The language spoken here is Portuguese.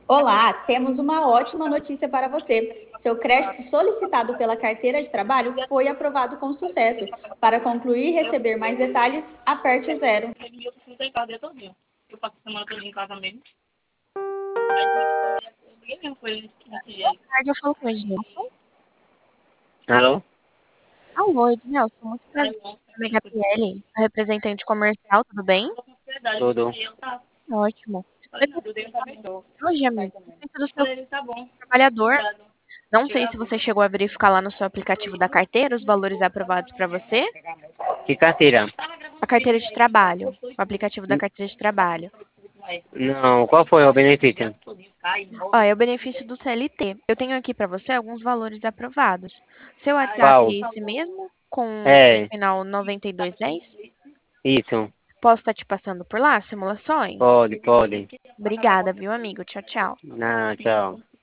Olá, temos uma ótima notícia para você. Seu crédito solicitado pela carteira de trabalho foi aprovado com sucesso. Para concluir e receber mais detalhes, aperte o zero. Eu preciso ter carro todinho. Eu passo a semana toda em casa mesmo. Aí eu liguei mesmo, foi esse jeito. Tarde, eu falo com o Ednilson. Alô? Alô, Ednilson, muito prazer. Aí eu Meu nome é Gabriele, sou representante comercial, tudo bem? tô com ansiedade. Tudo. E eu tá. Ótimo. Falei, não, eu dei um cabelo. Hoje, amigo, respeito do seu Falei, ele tá bom. trabalhador. Obrigado. Não sei se você chegou a verificar lá no seu aplicativo da carteira os valores aprovados para você. Que carteira? A carteira de trabalho, o aplicativo da carteira de trabalho. Não, qual foi o benefício? Ó, é o benefício do CLT. Eu tenho aqui para você alguns valores aprovados. Seu WhatsApp Qual? é esse mesmo? Com É, final 9210? isso. Posso estar te passando por lá, simulações? Pode, pode. Obrigada, viu, amigo? Tchau, tchau. Não, tchau.